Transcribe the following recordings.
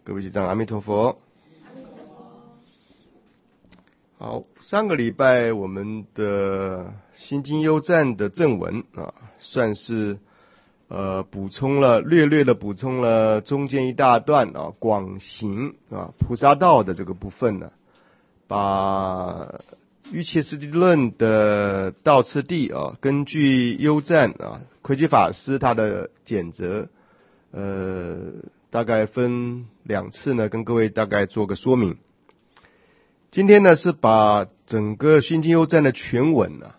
各位学长，阿弥陀佛。好，上个礼拜我们的心经幽赞的正文啊，算是略略的补充了中间一大段啊，广行啊菩萨道的这个部分呢，把瑜伽师地论的道次第啊，根据幽赞啊魁基法师他的简则，大概分2次呢，跟各位大概做个说明。今天呢是把整个心经幽赞的全文啊，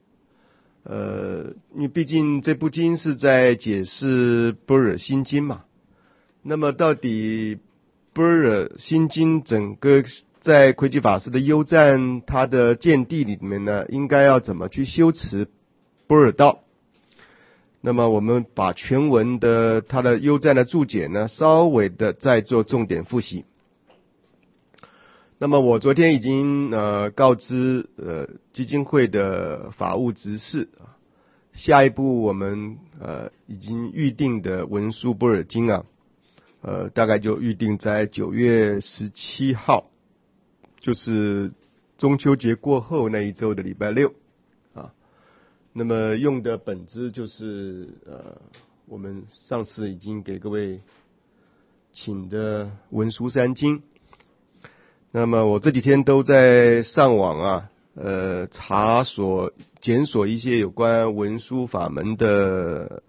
因为毕竟这部经是在解释般若心经嘛，那么到底般若心经整个在魁基法师的幽赞他的见地里面呢，应该要怎么去修持般若道？那么我们把全文的他的幽赞的注解呢，稍微的再做重点复习。那么我昨天已经告知基金会的法务执事啊，下一步我们已经预定的文殊般若经啊，大概就预定在9月17号，就是中秋节过后那一周的礼拜6啊。那么用的本支就是我们上次已经给各位请的文殊三经。那么我这几天都在上网啊，检索一些有关文殊法门的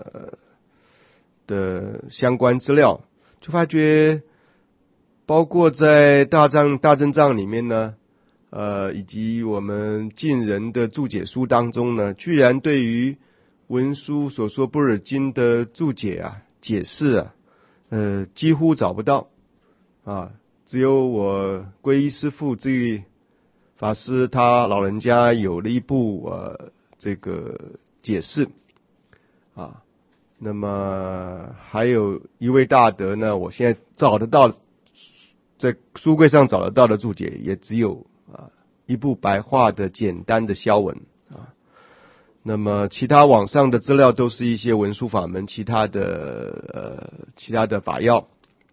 相关资料，就发觉包括在大正藏里面呢，以及我们近人的注解书当中呢，居然对于文殊所说般若经的注解啊、解释啊，几乎找不到啊。只有我皈依师父智裕法师他老人家有了一部这个解释啊，那么还有一位大德呢，我现在找得到在书柜上找得到的注解也只有一部白话的简单的消文啊，那么其他网上的资料都是一些文殊法门其他的法要。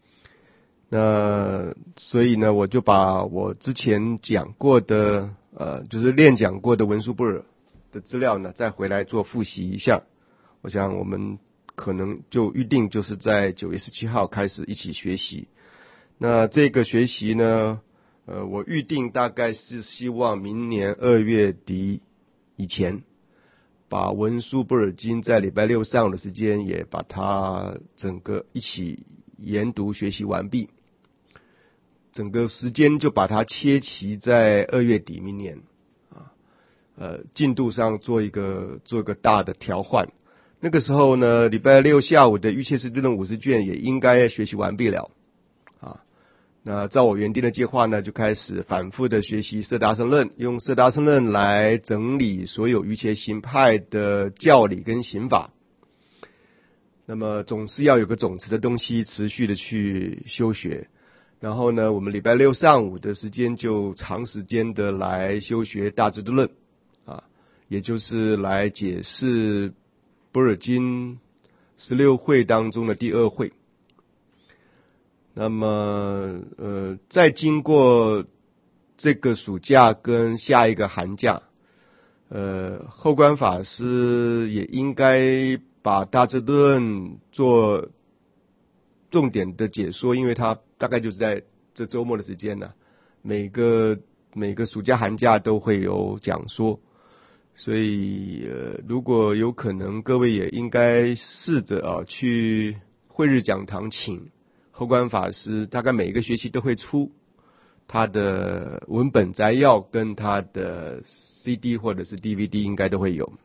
那所以呢，我就把我之前讲过的就是练讲过的文殊般若的资料呢，再回来做复习一下。我想我们可能就预定就是在9月17号开始一起学习。那这个学习呢，我预定大概是希望明年2月底以前，把文殊般若经在礼拜6上午的时间也把它整个一起研读学习完毕。整个时间就把它切齐在2月底明年进度上做一个大的调换。那个时候呢，礼拜6下午的瑜伽师地论50卷也应该学习完毕了啊。那照我原定的计划呢，就开始反复的学习色达僧论，用色达僧论来整理所有瑜伽行派的教理跟行法。那么总是要有个总持的东西持续的去修学。然后呢，我们礼拜6上午的时间就长时间的来修学大智度论啊，也就是来解释般若经16会当中的第2会。那么再经过这个暑假跟下一个寒假，后观法师也应该把大智度论做重点的解说，因为他大概就是在这周末的时间呢，每个暑假寒假都会有讲说，所以如果有可能，各位也应该试着去慧日讲堂请后观法师，大概每个学期都会出他的文本摘要跟他的 CD 或者是 DVD 应该都会有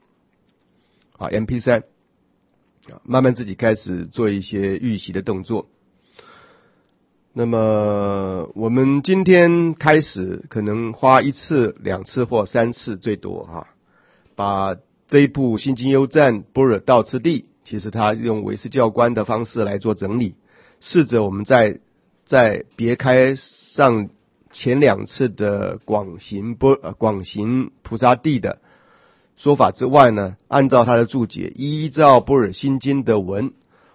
MP3，慢慢自己开始做一些预习的动作。那么我们今天开始可能花1次、2次或3次最多把这一部心经幽赞般若道次第，其实他用唯识教观的方式来做整理，试着我们在别开上前2次的广行菩萨地的说法之外呢，按照他的注解，依照般若心经的文，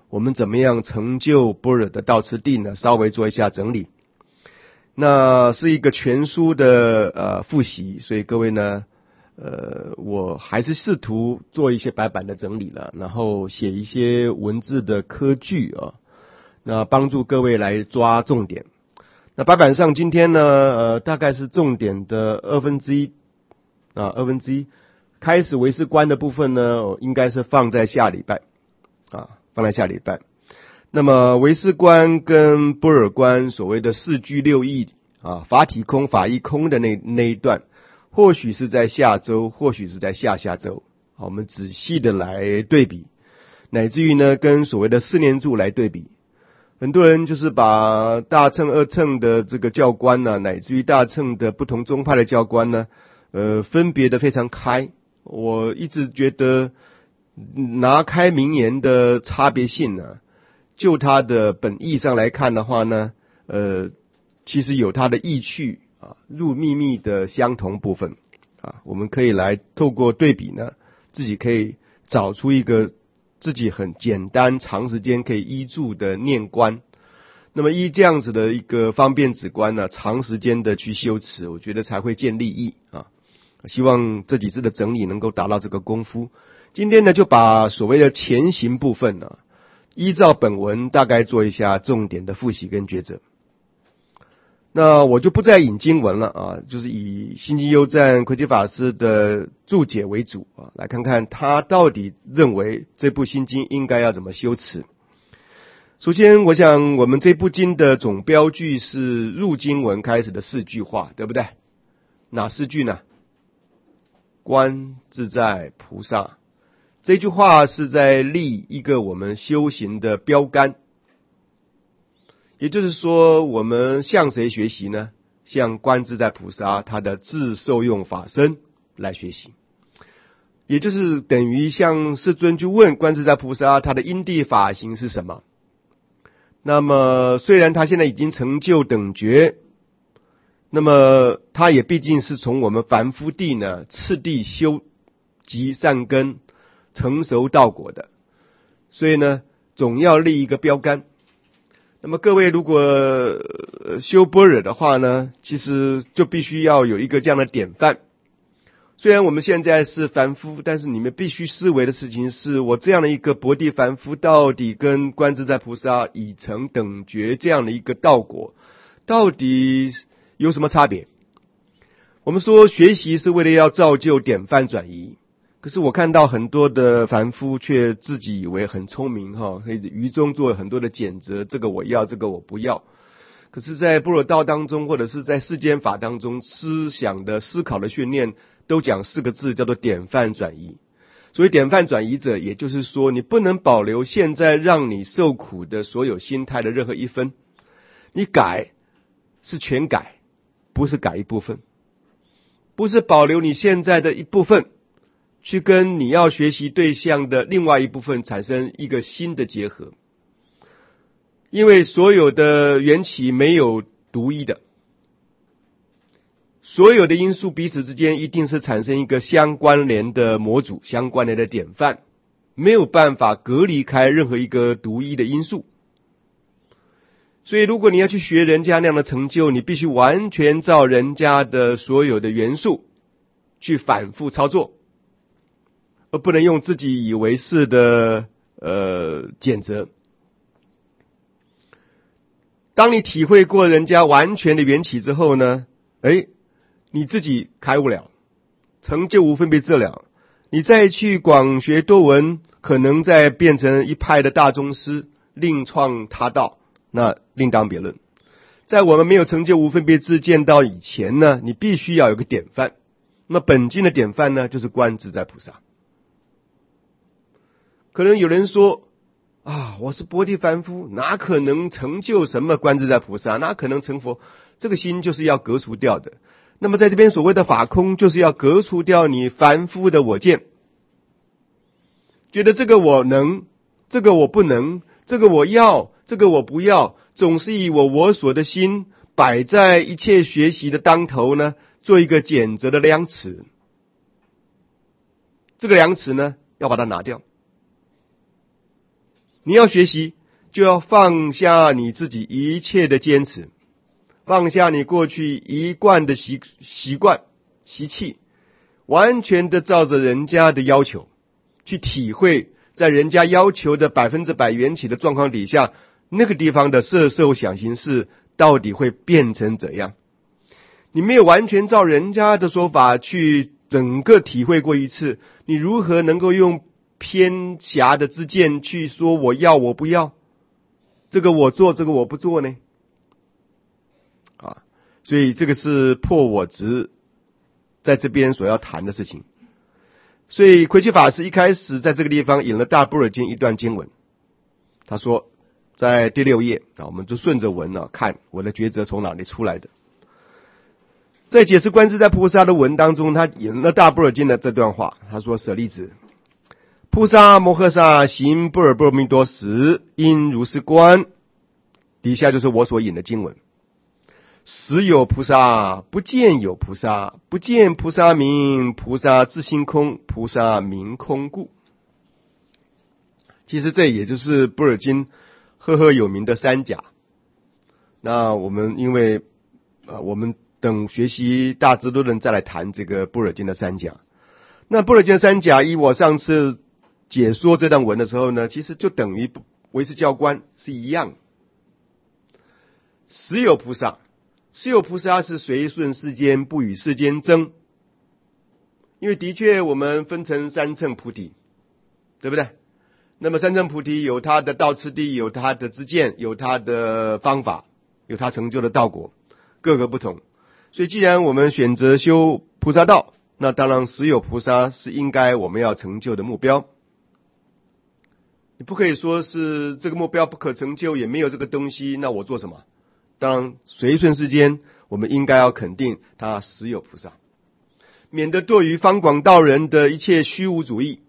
我们怎么样成就般若的道次第呢？稍微做一下整理。那是一个全书的复习，所以各位呢，我还是试图做一些白板的整理了，然后写一些文字的科句啊，那帮助各位来抓重点。那白板上今天呢，大概是重点的1/2啊，1/2。开始唯识观的部分呢，应该是放在下礼拜啊，放在下礼拜。那么唯识观跟般若观所谓的四句六义啊，法体空法义空的那一段，或许是在下周，或许是在下下周，我们仔细的来对比，乃至于呢跟所谓的四念住来对比。很多人就是把大乘二乘的这个教观呢，乃至于大乘的不同宗派的教观呢，分别的非常开。我一直觉得拿开名言的差别性呢，就它的本意上来看的话呢，其实有它的意趣啊，入秘密的相同部分啊，我们可以来透过对比呢，自己可以找出一个自己很简单、长时间可以依住的念观。那么依这样子的一个方便止观呢，长时间的去修持，我觉得才会见利益啊。希望这几次的整理能够达到这个功夫。今天呢，就把所谓的前行部分呢，依照本文大概做一下重点的复习跟抉择。那我就不再引经文了啊，就是以心经优赞魁基法师的注解为主啊，来看看他到底认为这部心经应该要怎么修持。首先，我想我们这部经的总标句是入经文开始的4句话，对不对？哪4句呢？观自在菩萨，这句话是在立一个我们修行的标杆。也就是说，我们向谁学习呢？向观自在菩萨他的自受用法身来学习。也就是等于向世尊去问观自在菩萨他的因地法行是什么。那么虽然他现在已经成就等觉，那么他也毕竟是从我们凡夫地呢次第修集善根成熟道果的，所以呢总要立一个标杆。那么各位如果修般若的话呢，其实就必须要有一个这样的典范。虽然我们现在是凡夫，但是你们必须思维的事情是，我这样的一个薄地凡夫，到底跟观自在菩萨已成等觉这样的一个道果，到底有什么差别？我们说学习是为了要造就典范转移，可是我看到很多的凡夫却自己以为很聪明哈，于中做很多的检择，这个我要，这个我不要。可是在般若道当中，或者是在世间法当中，思想的思考的训练都讲4个字，叫做典范转移。所谓典范转移者，也就是说你不能保留现在让你受苦的所有心态的任何一分，你改是全改，不是改一部分，不是保留你现在的一部分去跟你要学习对象的另外一部分产生一个新的结合。因为所有的缘起没有独一的，所有的因素彼此之间一定是产生一个相关联的模组，相关联的典范，没有办法隔离开任何一个独一的因素。所以如果你要去学人家那样的成就，你必须完全照人家的所有的元素去反复操作，而不能用自己以为是的检责。当你体会过人家完全的缘起之后呢，你自己开悟了，成就无分别智了，你再去广学多闻，可能再变成一派的大宗师，另创他道，那另当别论。在我们没有成就无分别智见到以前呢，你必须要有个典范。那本经的典范呢，就是观自在菩萨。可能有人说我是薄地凡夫，哪可能成就什么观自在菩萨，哪可能成佛？这个心就是要革除掉的。那么在这边所谓的法空，就是要革除掉你凡夫的我见，觉得这个我能，这个我不能，这个我要，这个我不要，总是以我所的心摆在一切学习的当头呢，做一个检责的量尺。这个量尺呢，要把它拿掉。 你要学习，就要放下你自己一切的坚持，放下你过去一贯的习惯、习气，完全的照着人家的要求，去体会在人家要求的100%缘起的状况底下，那个地方的色受想行识到底会变成怎样。你没有完全照人家的说法去整个体会过一次，你如何能够用偏狭的知见去说我要我不要，这个我做这个我不做呢？所以这个是破我执在这边所要谈的事情。所以魁奇法师一开始在这个地方引了大般若经一段经文，他说在第6页我们就顺着文看我的抉择从哪里出来的。在解释观自在菩萨的文当中，他引了大般若经的这段话，他说：舍利子，菩萨摩诃萨行般若波罗蜜多时，应如是观。底下就是我所引的经文。实有菩萨，不见有菩萨，不见菩萨名，菩萨自性空，菩萨名空故。其实这也就是般若经赫赫有名的三甲。那我们因为我们等学习大智度论再来谈这个般若经的三甲。那般若经的三甲，依我上次解说这段文的时候呢，其实就等于唯识教观是一样。实有菩萨，实有菩萨是随顺世间，不与世间争。因为的确我们分成三乘菩提，对不对？那么三乘菩提有他的道次第，有他的知见，有他的方法，有他成就的道果，各个不同。所以既然我们选择修菩萨道，那当然实有菩萨是应该我们要成就的目标。你不可以说是这个目标不可成就，也没有这个东西，那我做什么？当然随顺世间，我们应该要肯定他实有菩萨，免得堕于方广道人的一切虚无主义。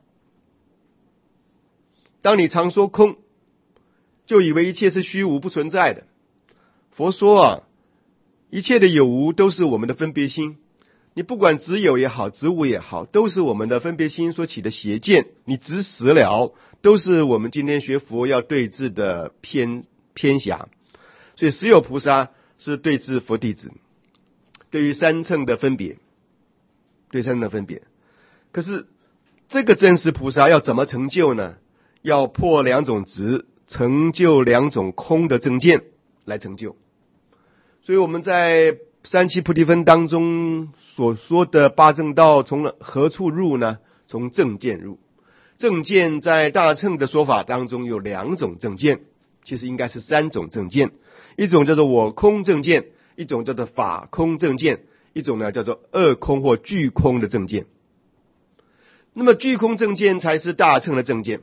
当你常说空，就以为一切是虚无不存在的。佛说一切的有无都是我们的分别心，你不管执有也好，执无也好，都是我们的分别心所起的邪见，你执实了，都是我们今天学佛要对治的偏狭。所以实有菩萨是对治佛弟子对于三乘的分别，对三乘的分别。可是这个真实菩萨要怎么成就呢？要破两种执，成就两种空的正见来成就。所以我们在三七菩提分当中所说的八正道从何处入呢？从正见入。正见在大乘的说法当中有两种正见，其实应该是三种正见。一种叫做我空正见，一种叫做法空正见，一种呢叫做二空或俱空的正见。那么俱空正见才是大乘的正见。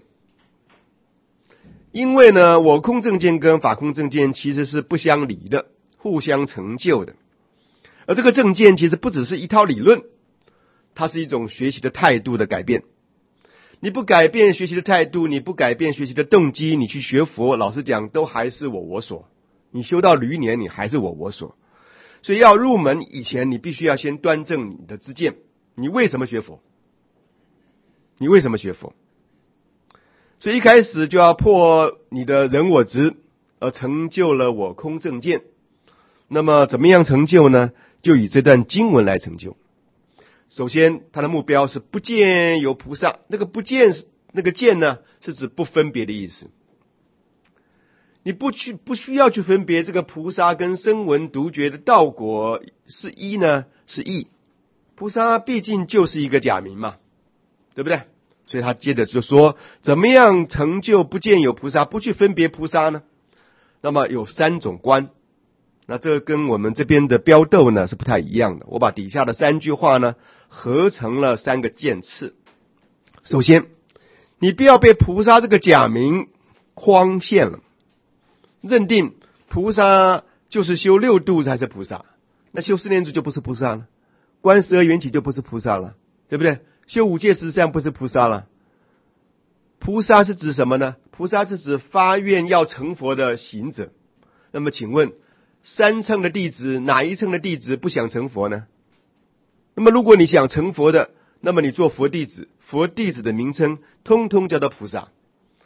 因为呢，我空正见跟法空正见其实是不相离的，互相成就的。而这个正见其实不只是一套理论，它是一种学习的态度的改变。你不改变学习的态度，你不改变学习的动机，你去学佛，老实讲都还是我所。你修到驴年，你还是我所。所以要入门以前，你必须要先端正你的知见。你为什么学佛？你为什么学佛？所以一开始就要破你的人我执，而成就了我空正见。那么怎么样成就呢？就以这段经文来成就。首先他的目标是不见有菩萨，那个不见那个见呢，是指不分别的意思。你不需要去分别这个菩萨跟声闻独觉的道果是一呢是异。菩萨毕竟就是一个假名嘛，对不对？所以他接着就说，怎么样成就不见有菩萨，不去分别菩萨呢？那么有三种观，那这个跟我们这边的标斗呢是不太一样的。我把底下的三句话呢合成了三个渐次。首先，你不要被菩萨这个假名框限了，认定菩萨就是修六度才是菩萨，那修四念处就不是菩萨了，观十二缘起就不是菩萨了，对不对？修五戒十善不是菩萨了。菩萨是指什么呢？菩萨是指发愿要成佛的行者。那么请问三乘的弟子，哪一乘的弟子不想成佛呢？那么如果你想成佛的，那么你做佛弟子，佛弟子的名称通通叫做菩萨。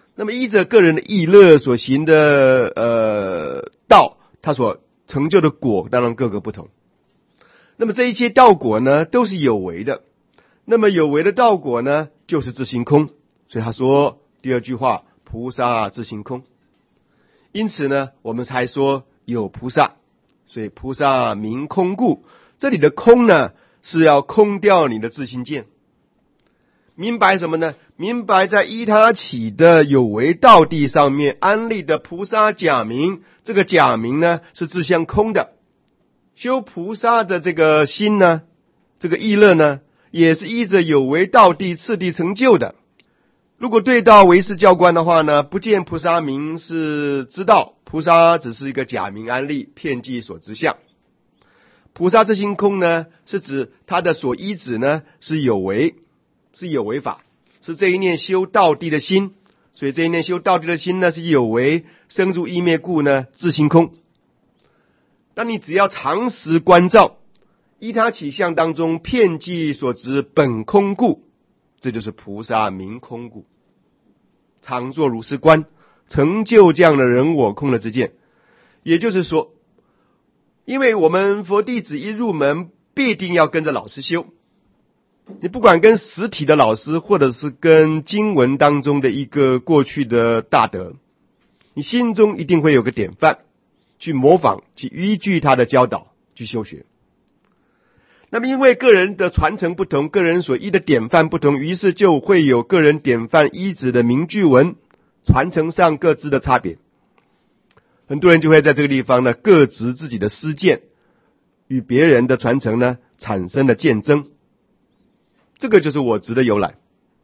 那么依着个人的意乐所行的道，他所成就的果当然各个不同。那么这一些道果呢，都是有为的。那么有为的道果呢，就是自性空。所以他说第二句话，菩萨自性空。因此呢，我们才说有菩萨。所以菩萨名空故，这里的空呢，是要空掉你的自性见。明白什么呢？明白在依他起的有为道地上面安立的菩萨假名，这个假名呢是自相空的。修菩萨的这个心呢，这个意乐呢，也是依着有为道地次第成就的。如果对到唯识教观的话呢，不见菩萨名是知道，菩萨只是一个假名安立，遍计所知相。菩萨自性空呢，是指他的所依止呢是有为，是有为法，是这一念修道地的心。所以这一念修道地的心呢，是有为，生入意灭故呢，自性空。当你只要常时观照，依他起相当中遍计所知本空故，这就是菩萨名空故。常作如是观，成就这样的人我空的之见。也就是说，因为我们佛弟子一入门，必定要跟着老师修。你不管跟实体的老师，或者是跟经文当中的一个过去的大德，你心中一定会有个典范，去模仿，去依据他的教导去修学。那么因为个人的传承不同，个人所依的典范不同，于是就会有个人典范依止的名句文传承上各自的差别。很多人就会在这个地方呢，各执自己的私见，与别人的传承呢产生了见争。这个就是我执的由来。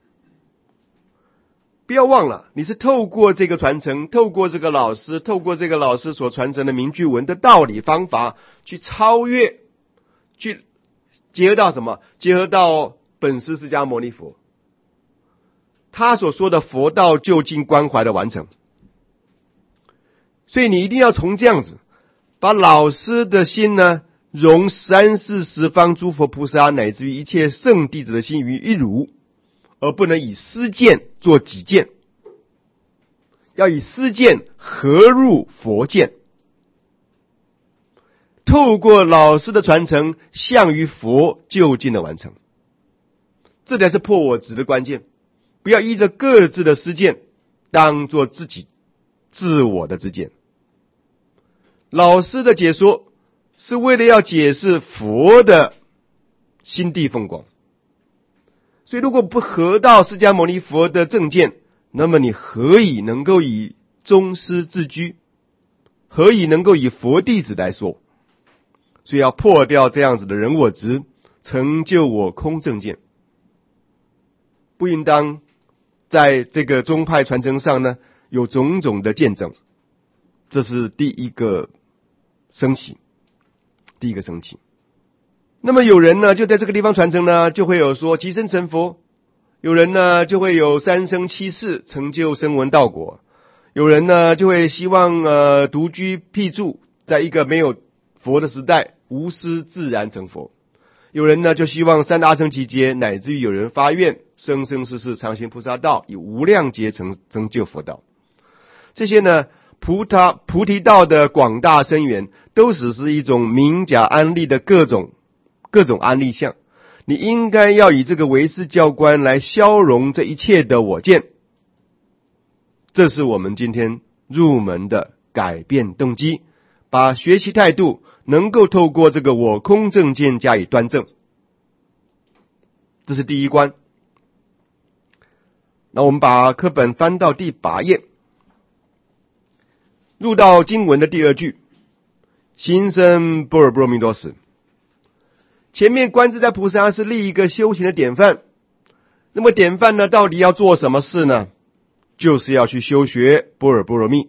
不要忘了，你是透过这个传承，透过这个老师，透过这个老师所传承的名句文的道理方法，去超越，去结合到什么？结合到本师释迦牟尼佛他所说的佛道究竟关怀的完成。所以你一定要从这样子把老师的心呢，容三世十方诸佛菩萨乃至于一切圣弟子的心于一如，而不能以私见做己见，要以私见合入佛见，透过老师的传承，向于佛究竟的完成。这才是破我执的关键。不要依着各自的私见当作自己自我的之见。老师的解说是为了要解释佛的心地风光，所以如果不合到释迦牟尼佛的正见，那么你何以能够以宗师自居，何以能够以佛弟子来说？所以要破掉这样子的人我执，成就我空正见。不应当在这个宗派传承上呢有种种的见证。这是第一个升起。那么有人呢就在这个地方传承呢，就会有说即生成佛，有人呢就会有三生七世成就声闻道果，有人呢就会希望独居僻住，在一个没有佛的时代无师自然成佛，有人呢就希望三大阿僧祇劫，乃至于有人发愿生生世世常行菩萨道，以无量劫成就佛道。这些呢菩提道的广大深远，都只是一种明假安立的各种安立相。你应该要以这个唯识教观来消融这一切的我见。这是我们今天入门的改变动机，把学习态度能够透过这个我空正见加以端正。这是第一关。那我们把课本翻到第8页，入到经文的第2句，心生般若波罗蜜多时。前面观自在菩萨是立一个修行的典范，那么典范呢，到底要做什么事呢？就是要去修学般若波罗蜜。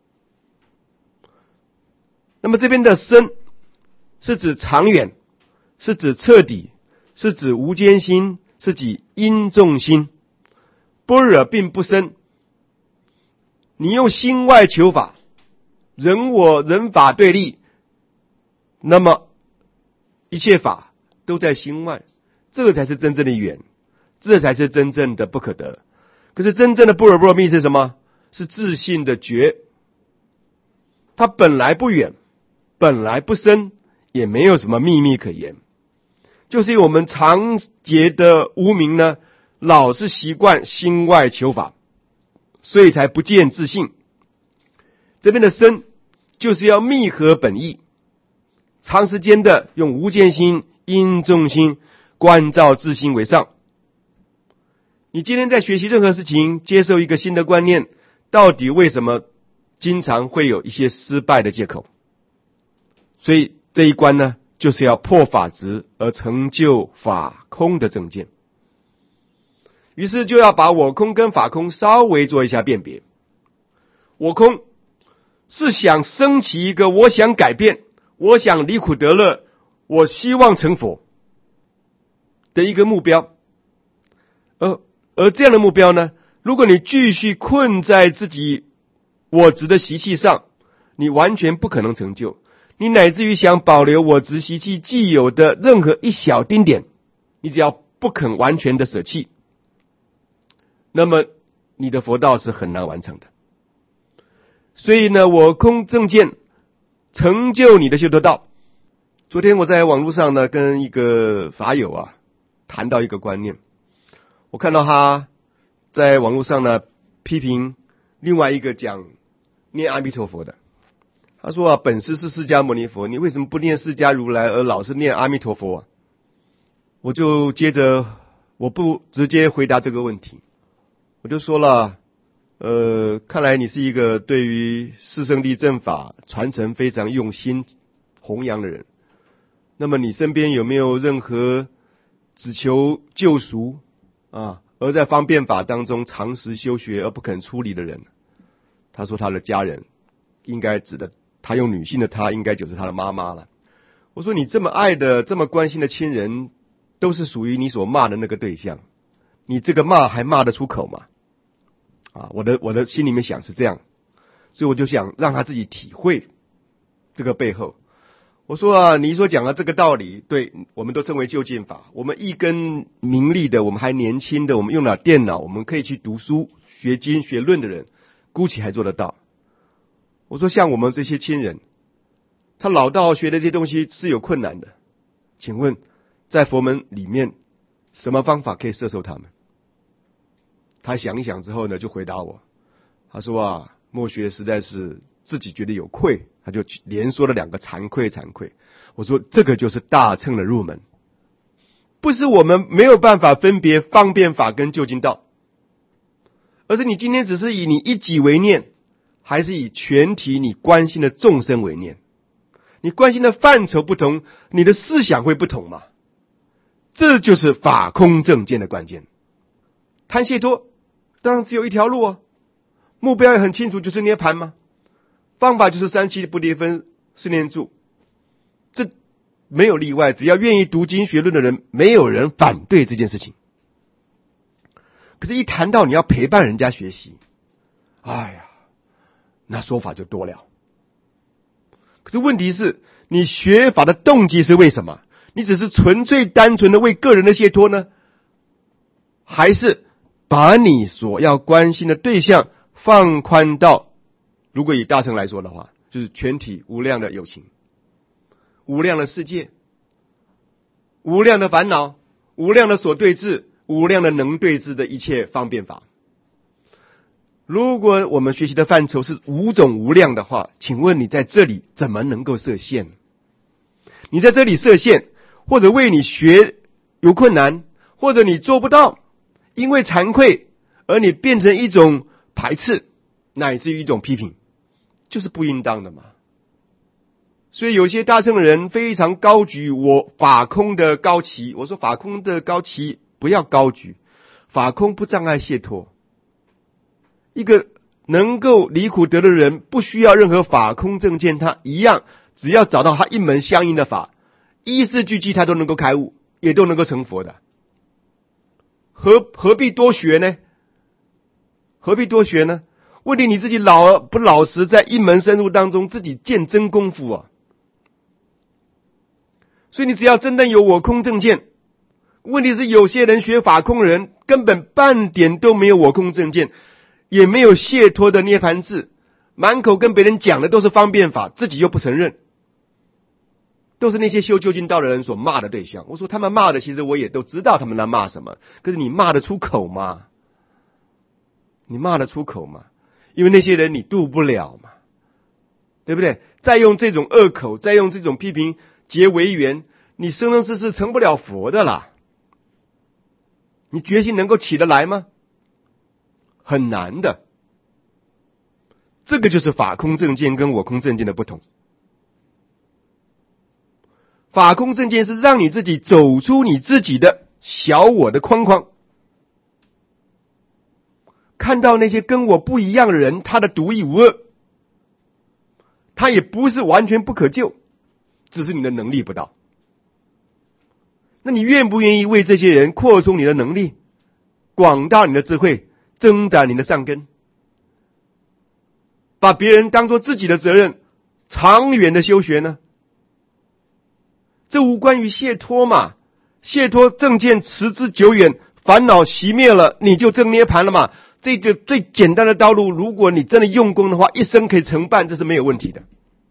那么这边的深是指长远，是指彻底，是指无间心，是指因重心。般若并不深，你用心外求法，人我人法对立，那么一切法都在心外，这个才是真正的远，这才是真正的不可得。可是真正的般若波罗蜜是什么？ 是自信的觉，它本来不远，本来不深，也没有什么秘密可言，就是因为我们常结的无明呢，老是习惯心外求法，所以才不见自信。这边的深就是要密合本意，长时间的用无间心、因重心关照自心为上。你今天在学习任何事情，接受一个新的观念，到底为什么经常会有一些失败的借口？所以这一关呢，就是要破法执而成就法空的正见。于是就要把我空跟法空稍微做一下辨别。我空是想升起一个我想改变，我想离苦得乐，我希望成佛的一个目标。而这样的目标呢，如果你继续困在自己我执的习气上，你完全不可能成就。你乃至于想保留我执习气既有的任何一小丁点，你只要不肯完全的舍弃，那么你的佛道是很难完成的。所以呢，我空正见成就你的修得道。昨天我在网络上呢，跟一个法友谈到一个观念，我看到他在网络上呢批评另外一个讲念阿弥陀佛的。他说本师是释迦牟尼佛，你为什么不念释迦如来而老是念阿弥陀佛我就接着我不直接回答这个问题，我就说了看来你是一个对于四圣谛正法传承非常用心弘扬的人，那么你身边有没有任何只求救赎而在方便法当中长时修学而不肯出离的人？他说他的家人，应该指的他用女性的他应该就是他的妈妈了。我说你这么爱的这么关心的亲人都是属于你所骂的那个对象，你这个骂还骂得出口吗？我的心里面想是这样，所以我就想让他自己体会这个背后。我说你所讲的这个道理，对，我们都称为就近法。我们一根名利的，我们还年轻的，我们用了电脑，我们可以去读书、学经、学论的人，估计还做得到。我说像我们这些亲人，他老道学的这些东西是有困难的，请问在佛门里面什么方法可以摄受他们？他想一想之后呢，就回答我，他说默学实在是自己觉得有愧，他就连说了2个惭愧。我说这个就是大乘的入门，不是我们没有办法分别方便法跟究竟道，而是你今天只是以你一己为念，还是以全体你关心的众生为念？你关心的范畴不同，你的思想会不同嘛？这就是法空正见的关键。谈解脱当然只有一条路目标也很清楚，就是涅槃嘛。方法就是三七不离分、四念住，这没有例外，只要愿意读经学论的人，没有人反对这件事情。可是一谈到你要陪伴人家学习，那说法就多了。可是问题是，你学法的动机是为什么？你只是纯粹单纯的为个人的解脱呢？还是把你所要关心的对象放宽到，如果以大乘来说的话，就是全体无量的有情、无量的世界、无量的烦恼、无量的所对治、无量的能对治的一切方便法。如果我们学习的范畴是五种无量的话，请问你在这里怎么能够设限？你在这里设限，或者为你学有困难，或者你做不到，因为惭愧而你变成一种排斥，乃至于一种批评，就是不应当的嘛。所以有些大乘的人非常高举我法空的高旗，我说法空的高旗不要高举，法空不障碍解脱。一个能够离苦得乐的人，不需要任何法空正见，他一样只要找到他一门相应的法，依四句偈他都能够开悟，也都能够成佛的。何必多学呢？何必多学呢？问题你自己老不老实，在一门深入当中自己见真功夫所以你只要真正有我空正见。问题是有些人学法空的人根本半点都没有我空正见， 也没有解脱的涅槃智，满口跟别人讲的都是方便法，自己又不承认，都是那些修究竟道的人所骂的对象。我说他们骂的，其实我也都知道他们在骂什么，可是你骂得出口吗？你骂得出口吗？因为那些人你渡不了嘛，对不对？再用这种恶口，再用这种批评结为缘，你生生世世成不了佛的啦。你决心能够起得来吗？很难的。这个就是法空正见跟我空正见的不同。法空正见是让你自己走出你自己的小我的框框，看到那些跟我不一样的人，他的独一无二，他也不是完全不可救，只是你的能力不到。那你愿不愿意为这些人扩充你的能力，广大你的智慧，增长你的善根，把别人当作自己的责任，长远的修学呢？这无关于解脱嘛，解脱正见持之久远，烦恼熄灭了，你就证涅槃了嘛。这个最简单的道路，如果你真的用功的话，一生可以成办，这是没有问题的。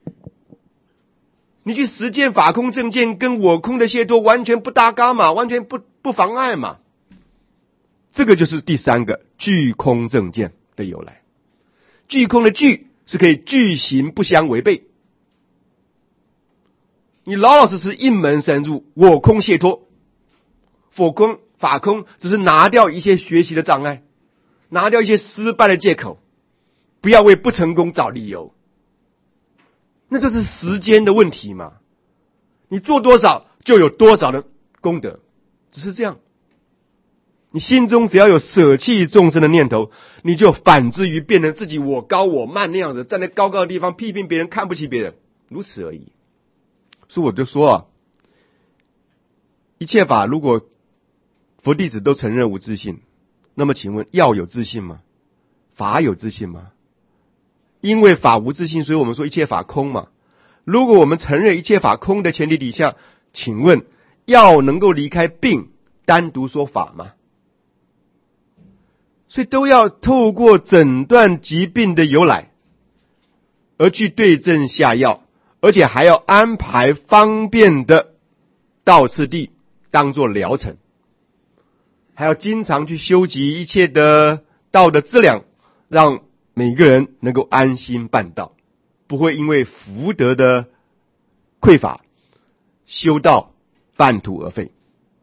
你去实践法空正见跟我空的解脱完全不搭嘎嘛，完全不妨碍嘛。这个就是第三个具空正见的由来。具空的具是可以具行不相违背，你老老实实一门深入，我空解脱，法空只是拿掉一些学习的障碍，拿掉一些失败的借口，不要为不成功找理由，那就是时间的问题嘛。你做多少就有多少的功德，只是这样。你心中只要有舍弃众生的念头，你就反之于变成自己我高我慢那样子，站在高高的地方批评别人，看不起别人，如此而已。所以我就说啊，一切法如果佛弟子都承认无自性，那么请问药有自性吗？法有自性吗？因为法无自性，所以我们说一切法空嘛。如果我们承认一切法空的前提底下，请问药能够离开病单独说法吗？所以都要透过诊断疾病的由来而去对症下药，而且还要安排方便的道次第当作疗程，还要经常去修集一切的道的资粮，让每个人能够安心办道，不会因为福德的匮乏修道半途而废。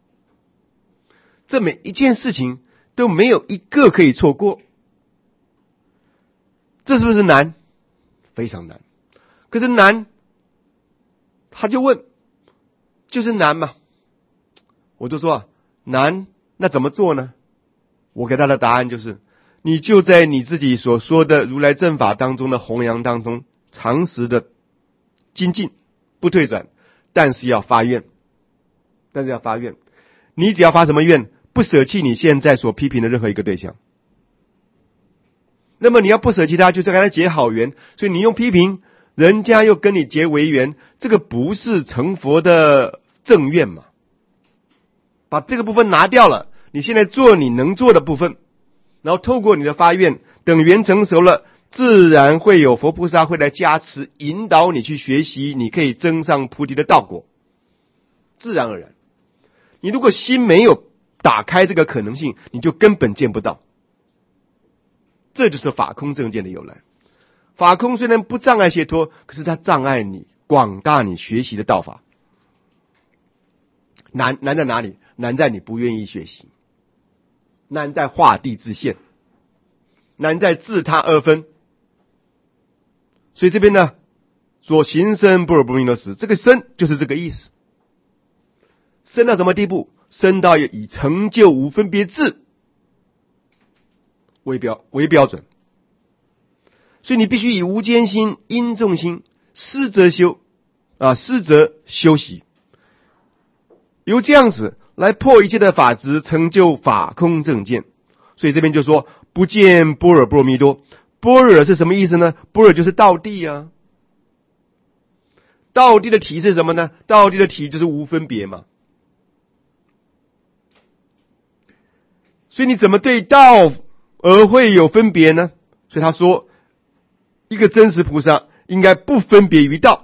这每一件事情都没有一个可以错过，这是不是难？非常难。可是难，他就问，就是难嘛。我就说难，那怎么做呢？我给他的答案就是，你就在你自己所说的如来正法当中的弘扬当中，常时的精进，不退转，但是要发愿。你只要发什么愿？不舍弃你现在所批评的任何一个对象。那么你要不舍弃他，就是跟他结好缘，所以你用批评，人家又跟你结为缘，这个不是成佛的正愿嘛？把这个部分拿掉了，你现在做你能做的部分，然后透过你的发愿，等缘成熟了，自然会有佛菩萨会来加持，引导你去学习，你可以增上菩提的道果，自然而然。你如果心没有打开这个可能性，你就根本见不到。这就是法空正见的由来。法空虽然不障碍解脱，可是它障碍你广大你学习的道法。难在哪里？难在你不愿意学习，难在画地自限，难在自他二分。所以这边呢，说行深般若波罗蜜多时，这个深就是这个意思。深到什么地步？深到以成就无分别智为标准。所以你必须以无间心、因众心、思则修习，由这样子来破一切的法执，成就法空正见。所以这边就说不见般若波罗蜜多。般若是什么意思呢？般若就是道地啊。道地的体是什么呢？道地的体就是无分别嘛。所以你怎么对道而会有分别呢？所以他说，一个真实菩萨应该不分别于道。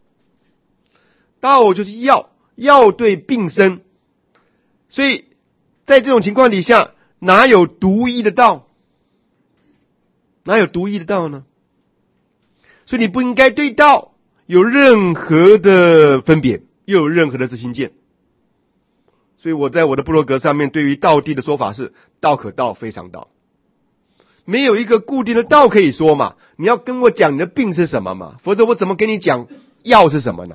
道就是药，药对病身。所以在这种情况底下，哪有独一的道？哪有独一的道呢？所以你不应该对道有任何的分别，又有任何的自心见。所以我在我的部落格上面对于道谛的说法是：道可道，非常道。没有一个固定的道可以说嘛，你要跟我讲你的病是什么嘛，否则我怎么跟你讲药是什么呢？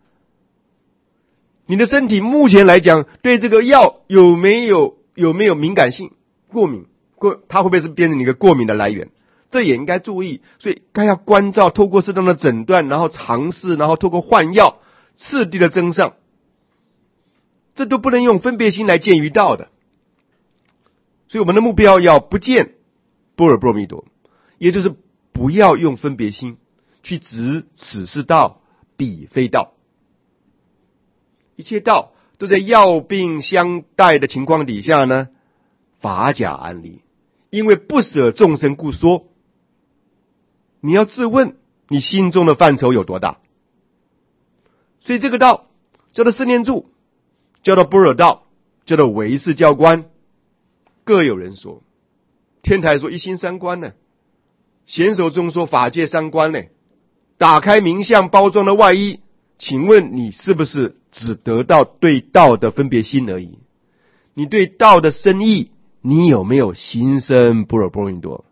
你的身体目前来讲对这个药有没有敏感性、过敏，它会不会是变成你一个过敏的来源？这也应该注意。所以该要关照，透过适当的诊断，然后尝试，然后透过换药次第的增上，这都不能用分别心来见于道的。所以我们的目标要不见般若波罗蜜多，也就是不要用分别心去指此是道，彼非道。一切道都在药病相待的情况底下呢，法假安立。因为不舍众生故说。你要自问你心中的范畴有多大。所以这个道叫做四念住，叫做般若道，叫做唯识教观，各有人说。天台说一心三观呢，显手中说法界三观呢。打开名相包装的外衣，请问你是不是只得到对道的分别心而已？你对道的深意，你有没有心生般若波罗蜜多？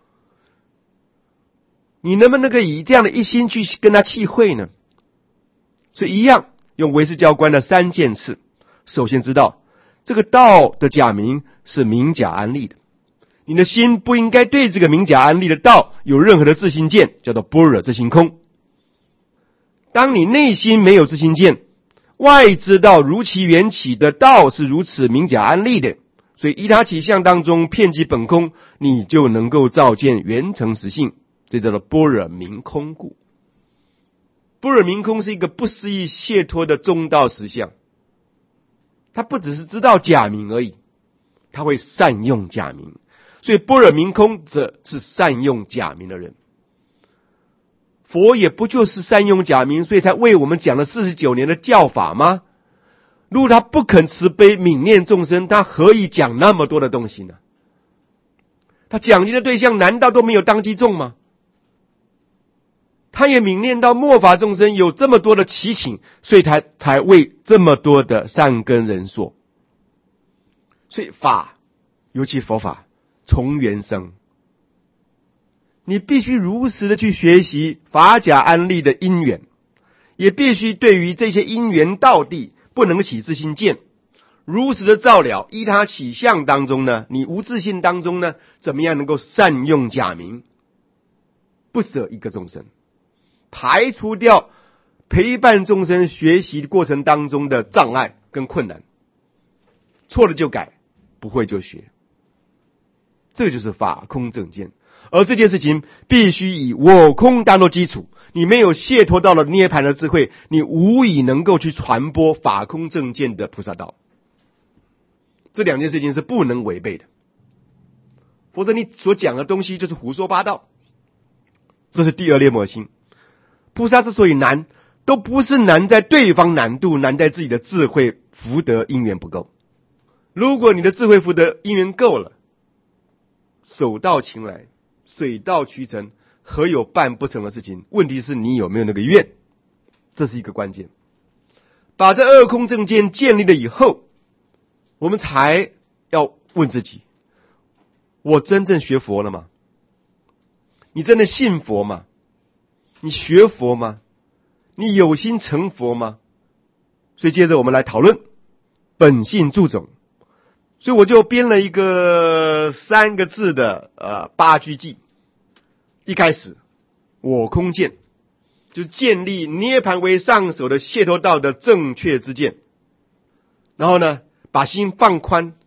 你能不能够以这样的一心去跟他契会呢？所以一样用唯识教观的三件事。首先知道这个道的假名是名假安立的，你的心不应该对这个名假安立的道有任何的自心见，叫做般若自性空。当你内心没有自心见，外知道如其缘起的道是如此名假安立的，所以依他起相当中遍及本空，你就能够照见圆成实性，这叫做般若明空故。般若明空是一个不思议解脱的中道实相，他不只是知道假名而已，他会善用假名。所以般若明空者是善用假名的人。佛也不就是善用假名，所以才为我们讲了49年的教法吗？如果他不肯慈悲悯念众生，他何以讲那么多的东西呢？他讲经的对象难道都没有当机众吗？他也悯念到末法众生有这么多的祈请，所以他才为这么多的善根人说。所以法，尤其佛法从缘生，你必须如实的去学习法假安立的因缘，也必须对于这些因缘道谛不能起自心见，如实的照了依他起相当中呢，你无自性当中呢，怎么样能够善用假名，不舍一个众生，排除掉陪伴众生学习过程当中的障碍跟困难，错了就改，不会就学，这就是法空正见。而这件事情必须以我空当作基础，你没有解脱到了涅槃的智慧，你无以能够去传播法空正见的菩萨道。这两件事情是不能违背的，否则你所讲的东西就是胡说八道。这是第二劣魔心。菩萨之所以难，都不是难在对方难度，难在自己的智慧福德因缘不够。如果你的智慧福德因缘够了，手到擒来，水到渠成，何有办不成的事情？问题是你有没有那个愿，这是一个关键。把这二空正见建立了以后，我们才要问自己：我真正学佛了吗？你真的信佛吗？你学佛吗？你有心成佛吗？所以接着我们来讨论本性注种。所以我就编了一个3个字的8句偈。一开始我空见，就建立涅槃为上首的解脱道的正确之见。然后呢，把心放宽，